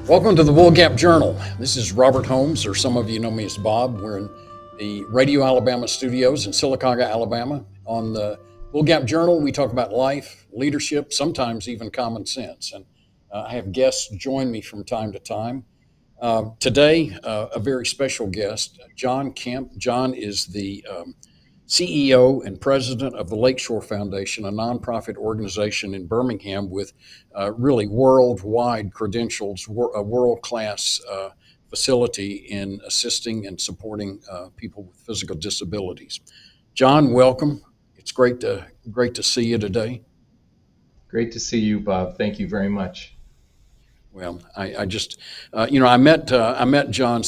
Welcome to the Wool Gap Journal. This is Robert Holmes, or some of you know me as Bob. We're in the Radio Alabama studios in Sylacauga, Alabama. On the Wool Gap Journal, we talk about life, leadership, sometimes even common sense. And I have guests join me from time to time. Today, a very special guest, John Kemp. John is the CEO and president of the Lakeshore Foundation, a nonprofit organization in Birmingham with really worldwide credentials, a world-class facility in assisting and supporting people with physical disabilities. John, welcome. It's great to see you today. Great to see you, Bob. Thank you very much. Well, I just, I met John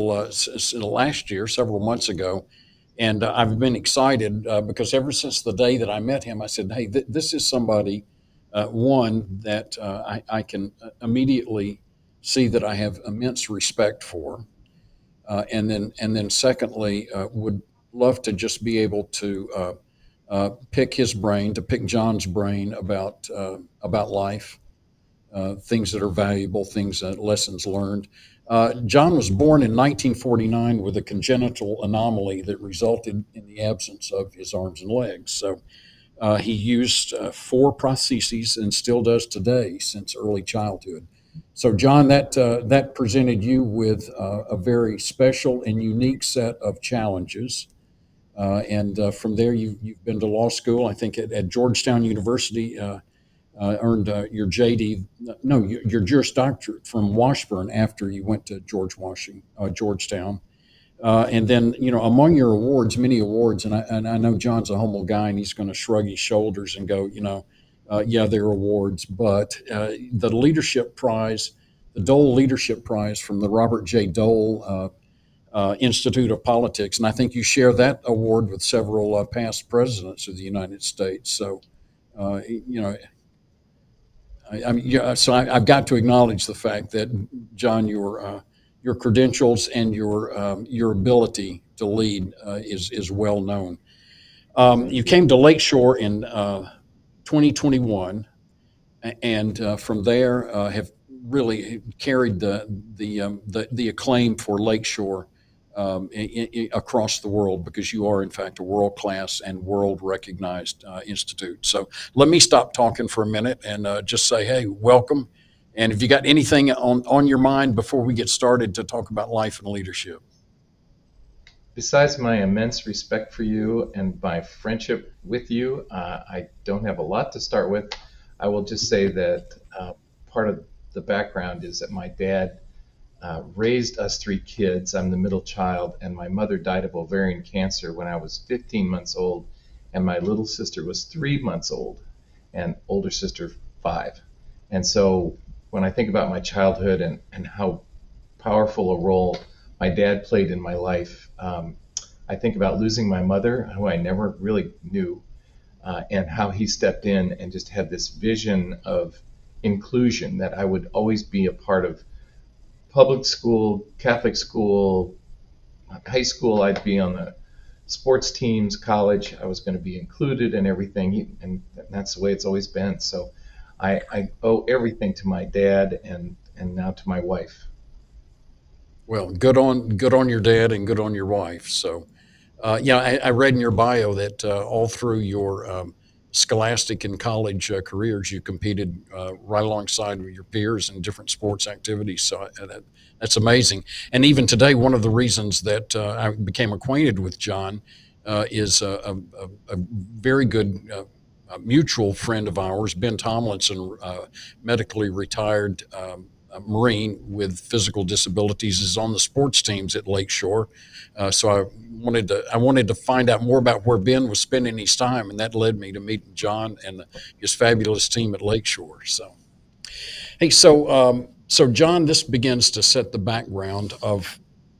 last year, several months ago, and I've been excited because ever since the day that I met him, I said, "Hey, this is somebody, one that I can immediately see that I have immense respect for, and then secondly, would love to just be able to pick his brain, to pick John's brain about life." Things that are valuable, lessons learned. John was born in 1949 with a congenital anomaly that resulted in the absence of his arms and legs. So he used 4 prostheses and still does today since early childhood. So John, that presented you with a very special and unique set of challenges. And from there, you've been to law school, I think at Georgetown University. Earned your JD, no, your Juris Doctorate from Washburn after you went to Georgetown. And then, among your awards, many awards, and I know John's a humble guy and he's going to shrug his shoulders and go, yeah, they're awards, but the leadership prize, the Dole Leadership Prize from the Robert J. Dole Institute of Politics, and I think you share that award with several past presidents of the United States. So, so I've got to acknowledge the fact that, John, your credentials and your ability to lead is well known. You came to Lakeshore in 2021, and from there have really carried the acclaim for Lakeshore across the world, because you are in fact a world-class and world-recognized institute. So let me stop talking for a minute and just say, hey, welcome. And if you got anything on your mind before we get started to talk about life and leadership. Besides my immense respect for you and my friendship with you, I don't have a lot to start with. I will just say that part of the background is that my dad raised us 3 kids. I'm the middle child, and my mother died of ovarian cancer when I was 15 months old, and my little sister was 3 months old, and older sister 5. And so when I think about my childhood and how powerful a role my dad played in my life, I think about losing my mother, who I never really knew, and how he stepped in and just had this vision of inclusion, that I would always be a part of public school, Catholic school, high school. I'd be on the sports teams. College, I was going to be included in everything, and that's the way it's always been. So I owe everything to my dad and now to my wife. Well, good on your dad and good on your wife. So, I read in your bio that all through your scholastic and college careers, you competed right alongside with your peers in different sports activities. So that's amazing. And even today, one of the reasons that I became acquainted with John is a very good mutual friend of ours, Ben Tomlinson, medically retired Marine with physical disabilities, is on the sports teams at Lakeshore. So I wanted to find out more about where Ben was spending his time, and that led me to meeting John and his fabulous team at Lakeshore. So, hey, so John, this begins to set the background of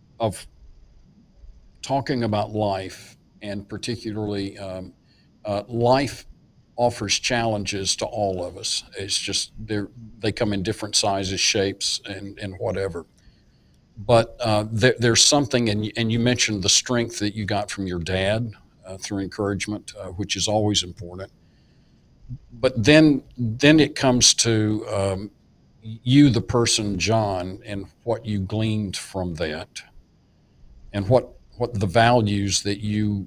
talking about life, and particularly life offers challenges to all of us. It's just they come in different sizes, shapes, and whatever. But there's something, and you mentioned the strength that you got from your dad through encouragement, which is always important. But then it comes to you, the person John, and what you gleaned from that, and what the values that you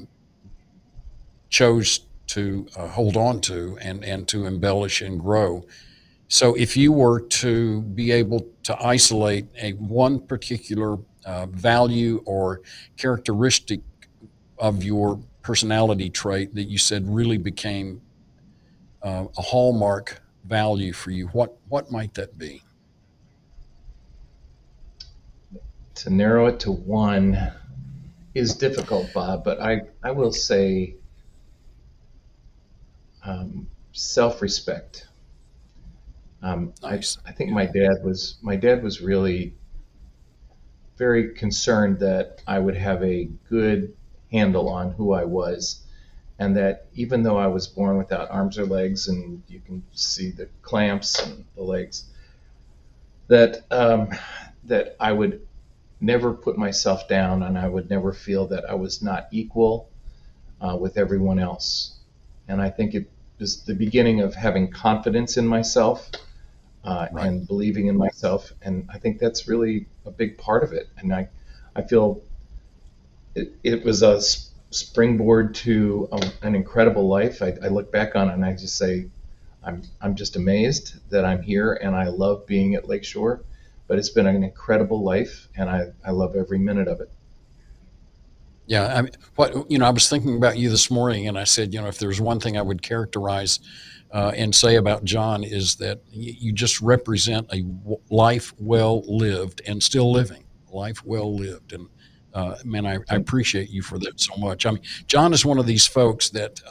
chose to hold on to and to embellish and grow. So if you were to be able to isolate a one particular value or characteristic of your personality trait that you said really became a hallmark value for you, what might that be? To narrow it to one is difficult, Bob, but I will say self-respect. Nice. I think my dad was really very concerned that I would have a good handle on who I was, and that even though I was born without arms or legs, and you can see the clamps and the legs, that I would never put myself down, and I would never feel that I was not equal with everyone else. And I think it was the beginning of having confidence in myself Right. and believing in myself. And I think that's really a big part of it. And I feel it was a springboard to an incredible life. I look back on it and I just say, I'm just amazed that I'm here, and I love being at Lakeshore. But it's been an incredible life, and I love every minute of it. Yeah, I was thinking about you this morning, and I said, if there's one thing I would characterize and say about John is that you just represent a life well lived and still living, life well lived, and man, I Thank appreciate you for that so much. I mean, John is one of these folks that,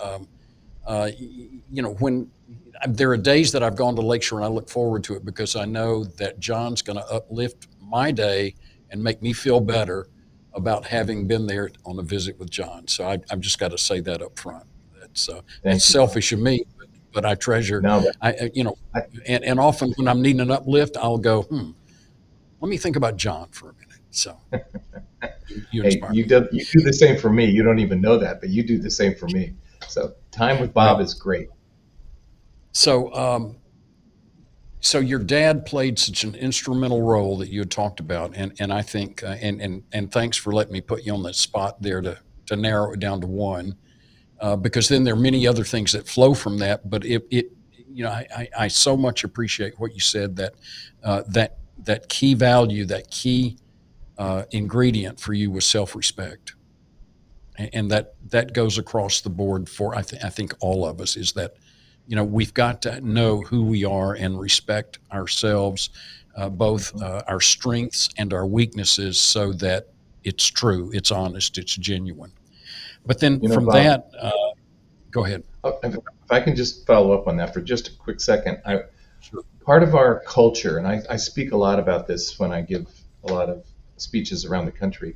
when there are days that I've gone to Lakeshore and I look forward to it because I know that John's going to uplift my day and make me feel better about having been there on a visit with John. So I've just got to say that up front. That's thank you, Bob. selfish of me, but I treasure. No, but I, And often when I'm needing an uplift, I'll go, let me think about John for a minute. So you hey, inspire me. you do the same for me. You don't even know that, but you do the same for me. So time with Bob Well, is great. so so your dad played such an instrumental role that you had talked about, and I think and thanks for letting me put you on that spot there to narrow it down to one, because then there are many other things that flow from that. But I so much appreciate what you said, that that key value, that key ingredient for you was self-respect, and that goes across the board for I think all of us, is that we've got to know who we are and respect ourselves, both our strengths and our weaknesses, so that it's true, it's honest, it's genuine. But then You know, from Bob, that, go ahead. if I can just follow up on that for just a quick second. Sure. Part of our culture, and I speak a lot about this when I give a lot of speeches around the country,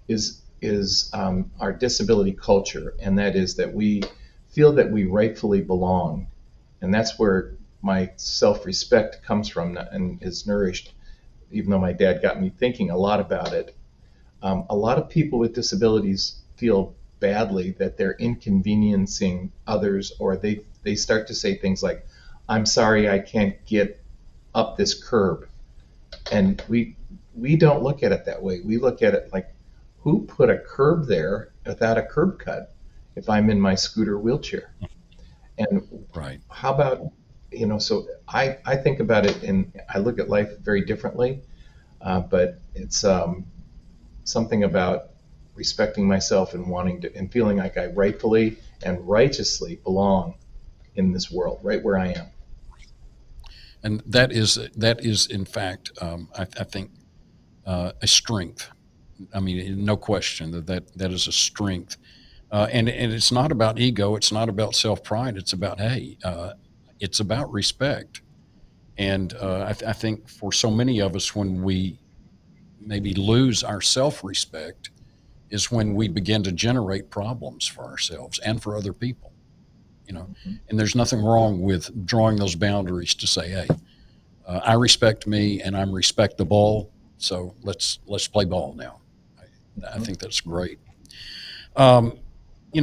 is our disability culture, and that is that we feel that we rightfully belong, and that's where my self-respect comes from and is nourished. Even though my dad got me thinking a lot about it, a lot of people with disabilities feel badly that they're inconveniencing others, or they start to say things like, "I'm sorry, I can't get up this curb," and we don't look at it that way. We look at it like, who put a curb there without a curb cut if I'm in my scooter wheelchair? And Right. how about, so I think about it, and I look at life very differently, but it's something about respecting myself and wanting to, and feeling like I rightfully and righteously belong in this world, right where I am. And that is in fact, I think, a strength. I mean, no question that is a strength. And it's not about ego. It's not about self pride. It's about, hey, it's about respect. And I think for so many of us, when we maybe lose our self respect, is when we begin to generate problems for ourselves and for other people. You know, Mhm. and there's nothing wrong with drawing those boundaries to say, hey, I respect me and I'm respectable. So let's play ball now. I Mhm. think that's great. Um,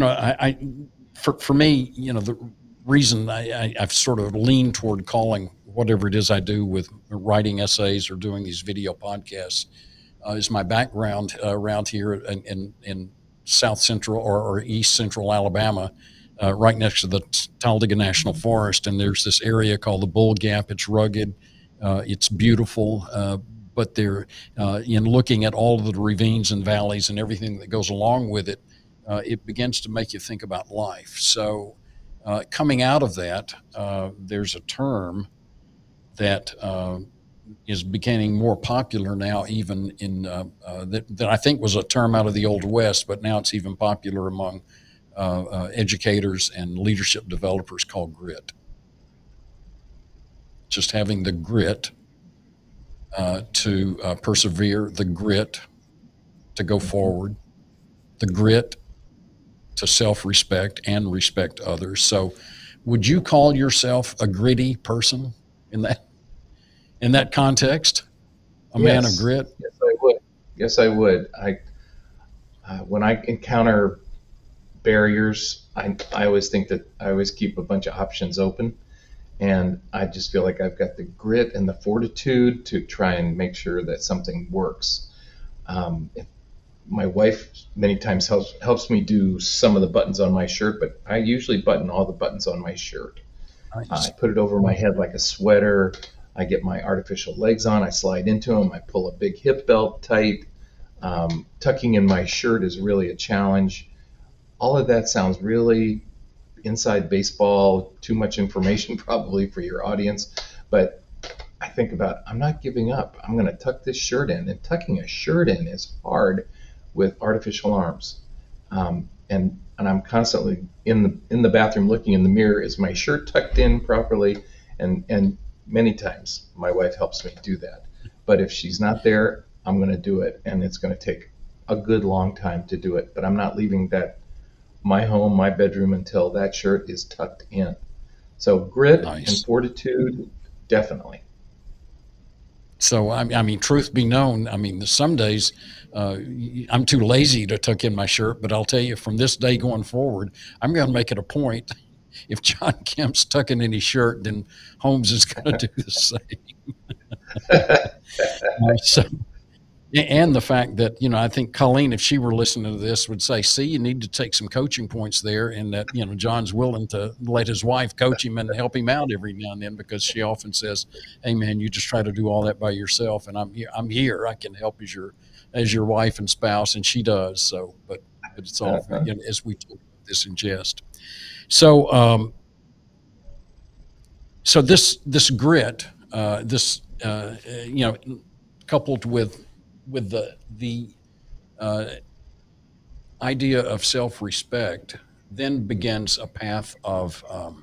for me, the reason I've sort of leaned toward calling whatever it is I do with writing essays or doing these video podcasts is my background around here in South Central or East Central Alabama, right next to the Talladega National Forest. And there's this area called the Bull Gap. It's rugged, it's beautiful, but they're in looking at all of the ravines and valleys and everything that goes along with it, it begins to make you think about life. So coming out of that, there's a term that is becoming more popular now, even in that I think was a term out of the Old West, but now it's even popular among educators and leadership developers, called grit. Just having the grit to persevere, the grit to go forward, the grit to self-respect and respect others. So would you call yourself a gritty person in that context? A man of grit? Yes, I would. Yes, I would. When I encounter barriers, I always think that I always keep a bunch of options open. And I just feel like I've got the grit and the fortitude to try and make sure that something works. My wife many times helps me do some of the buttons on my shirt, but I usually button all the buttons on my shirt. Nice. I put it over my head like a sweater. I get my artificial legs on. I slide into them. I pull a big hip belt tight. Tucking in my shirt is really a challenge. All of that sounds really inside baseball, too much information probably for your audience, but I think about, I'm not giving up. I'm going to tuck this shirt in, and tucking a shirt in is hard with artificial arms. And I'm constantly in the bathroom looking in the mirror. Is my shirt tucked in properly? And many times my wife helps me do that. But if she's not there, I'm going to do it, and it's going to take a good long time to do it. But I'm not leaving my home, my bedroom, until that shirt is tucked in. So grit Nice. and fortitude, definitely. So, I mean, truth be known, I mean, some days I'm too lazy to tuck in my shirt, but I'll tell you, from this day going forward, I'm going to make it a point. If John Kemp's tucking in his shirt, then Holmes is going to do the same. So, and the fact that, I think Colleen, if she were listening to this, would say, see, you need to take some coaching points there, and that, John's willing to let his wife coach him and help him out every now and then, because she often says, hey man, you just try to do all that by yourself, and I'm here. I can help as your wife and spouse, and she does. So, but it's all, as we talk about this in jest. So, so this grit, coupled with the idea of self-respect, then begins a path of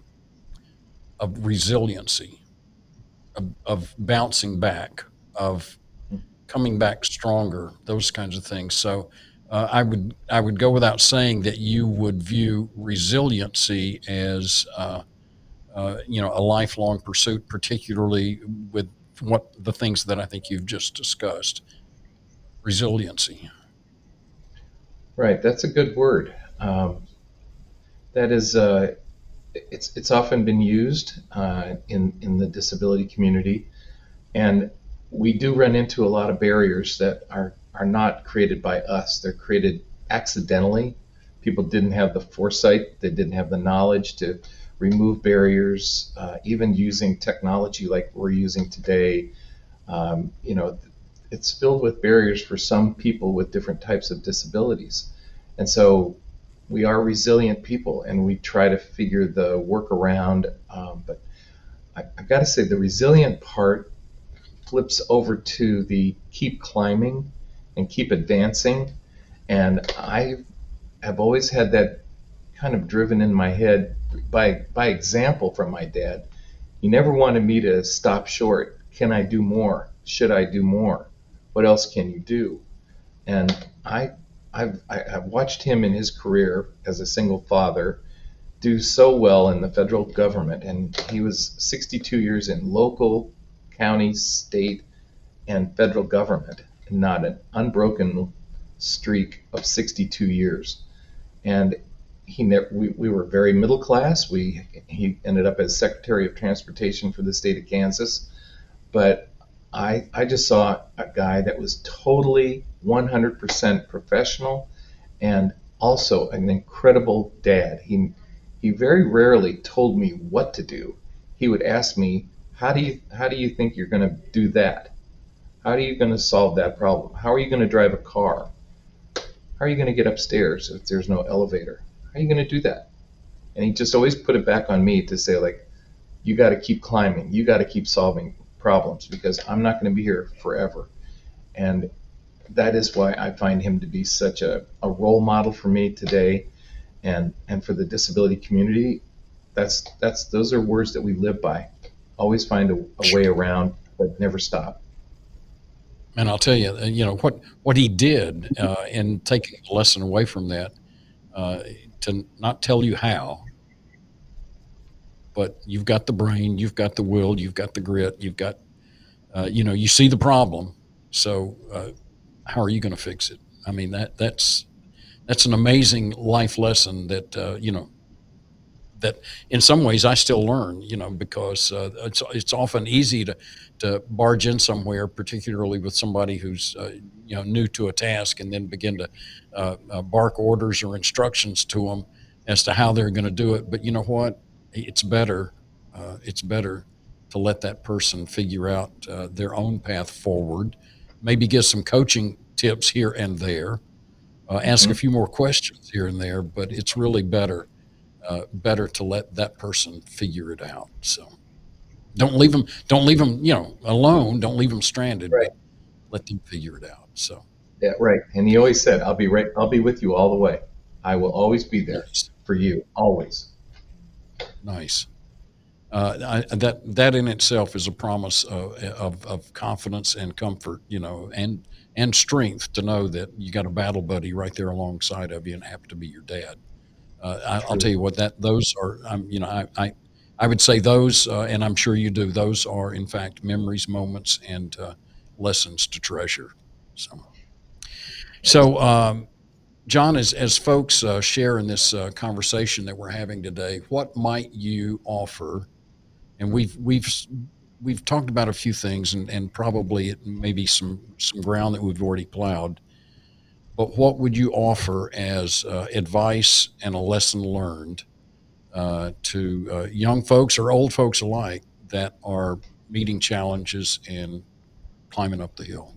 resiliency, of bouncing back, of coming back stronger, those kinds of things. So I would go without saying that you would view resiliency as a lifelong pursuit, particularly with the things that I think you've just discussed. Resiliency. Right, that's a good word. That is, it's often been used in the disability community, and we do run into a lot of barriers that are not created by us. They're created accidentally. People didn't have the foresight, they didn't have the knowledge to remove barriers, even using technology like we're using today. It's filled with barriers for some people with different types of disabilities. And so we are resilient people, and we try to figure the workaround. But I've got to say, the resilient part flips over to the keep climbing and keep advancing. And I have always had that kind of driven in my head by example from my dad. He never wanted me to stop short. Can I do more? Should I do more? What else can you do? And I've watched him in his career as a single father do so well in the federal government. And he was 62 years in local, county, state, and federal government, and not an unbroken streak of 62 years. And we were very middle class. He ended up as Secretary of Transportation for the state of Kansas. But I just saw a guy that was totally 100% professional and also an incredible dad. He very rarely told me what to do. He would ask me, how do you think you're going to do that? How are you going to solve that problem? How are you going to drive a car? How are you going to get upstairs if there's no elevator? How are you going to do that? And he just always put it back on me to say, like, you got to keep climbing. You got to keep solving problems because I'm not going to be here forever. And that is why I find him to be such a role model for me today, and for the disability community. Those are words that we live by. Always find a way around, but never stop. And I'll tell you, what he did in taking a lesson away from that, to not tell you how, but you've got the brain, you've got the will, you've got the grit, you've got, you see the problem. So how are you going to fix it? I mean, that's an amazing life lesson that, that in some ways I still learn, because it's often easy to barge in somewhere, particularly with somebody who's, new to a task, and then begin to bark orders or instructions to them as to how they're going to do it. But you know what? It's better to let that person figure out their own path forward, maybe get some coaching tips here and there, ask a few more questions here and there, but it's really better to let that person figure it out. So don't leave them, alone. Don't leave them stranded, Right. but let them figure it out. So Yeah, right. And he always said, I'll be with you all the way. I will always be there nice, for you, always. nice. That in itself is a promise of confidence and comfort, and strength to know that you got a battle buddy right there alongside of you and happen to be your dad. I'll tell True. you what, those are, I would say those, and I'm sure you do. Those are in fact memories, moments, and lessons to treasure. So, John, as folks share in this conversation that we're having today, what might you offer? And we've talked about a few things, and probably it may be some ground that we've already plowed. But what would you offer as advice and a lesson learned to young folks or old folks alike that are meeting challenges and climbing up the hill?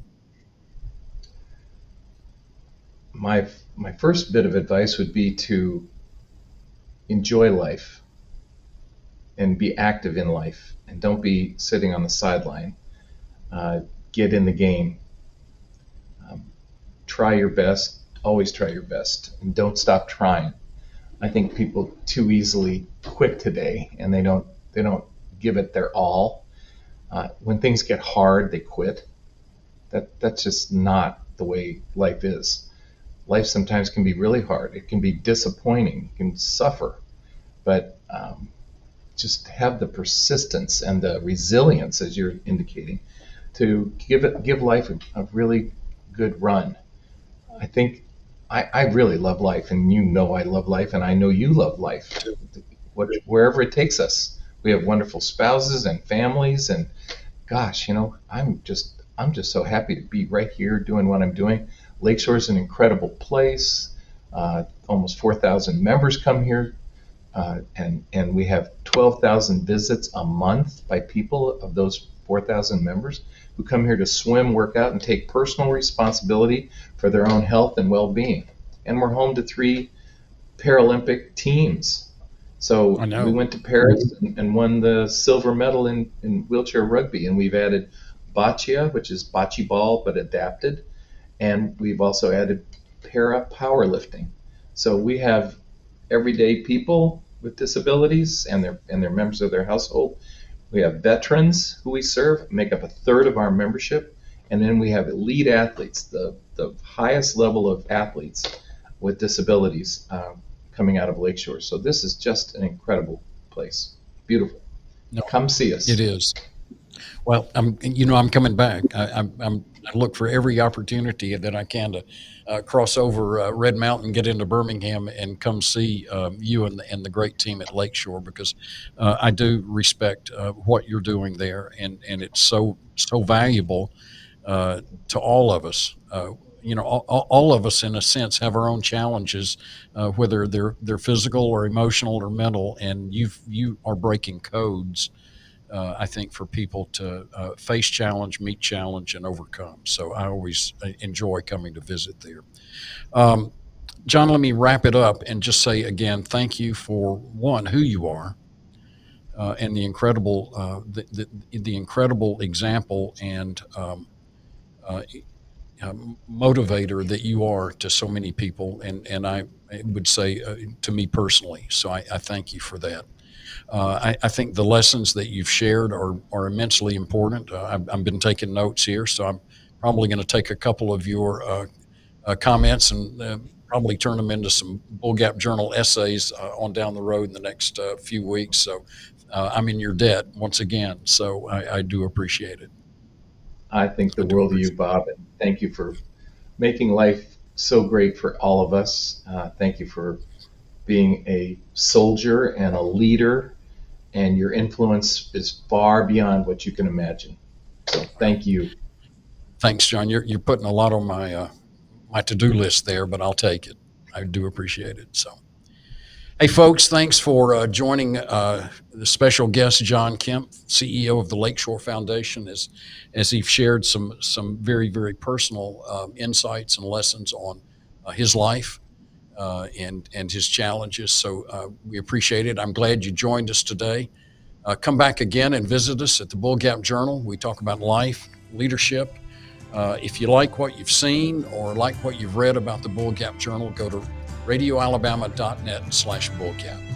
My first bit of advice would be to enjoy life and be active in life, and don't be sitting on the sideline. Get in the game. Um, Try your best. Always try your best, and don't stop trying. I think people too easily quit today, and they don't give it their all. When things get hard, they quit. That's just not the way life is. Life sometimes can be really hard. It can be disappointing. You can suffer, but just have the persistence and the resilience, as you're indicating, to give life a really good run. I think I really love life, and I love life, and I know you love life too. Wherever it takes us, we have wonderful spouses and families, and gosh, I'm just so happy to be right here doing what I'm doing. Lakeshore is an incredible place. Almost 4,000 members come here, and we have 12,000 visits a month by people of those 4,000 members who come here to swim, work out, and take personal responsibility for their own health and well-being. And we're home to 3 Paralympic teams. So I we know. went to Paris and won the silver medal in wheelchair rugby, and we've added boccia, which is bocce ball but adapted, and we've also added para powerlifting. So we have everyday people with disabilities and their members of their household. We have veterans who we serve, make up a third of our membership, and then we have elite athletes, the highest level of athletes with disabilities coming out of Lakeshore. So this is just an incredible place. Beautiful. No, Come see it us. is. Well, I'm coming back. I look for every opportunity that I can to cross over Red Mountain, get into Birmingham, and come see you and the great team at Lakeshore, because I do respect what you're doing there, and it's so valuable to all of us. All of us, in a sense, have our own challenges, whether they're physical or emotional or mental, and you are breaking codes, I think, for people to face challenge, meet challenge, and overcome. So I always enjoy coming to visit there. Um, John, let me wrap it up and just say again, thank you for one, who you are, and the incredible example and uh, motivator that you are to so many people, and I would say to me personally. So I thank you for that. I think the lessons that you've shared are immensely important. I've been taking notes here, so I'm probably going to take a couple of your comments and probably turn them into some Bull Gap Journal essays on down the road in the next few weeks. So I'm in your debt once again. So I do appreciate it. I think I the do world of you, appreciate Bob, and thank you for making life so great for all of us. Thank you for being a soldier and a leader, and your influence is far beyond what you can imagine. So it. Well, thank you. thanks, John. You're putting a lot on my to-do list there, but I'll take it. I do appreciate it. So. Hey, folks, thanks for joining the special guest, John Kemp, CEO of the Lakeshore Foundation, as he shared some very, very personal insights and lessons on his life and his challenges. So we appreciate it. I'm glad you joined us today. Come back again and visit us at the Bull Gap Journal. We talk about life, leadership. If you like what you've seen or like what you've read about the Bull Gap Journal, go to radioalabama.net/bullgap.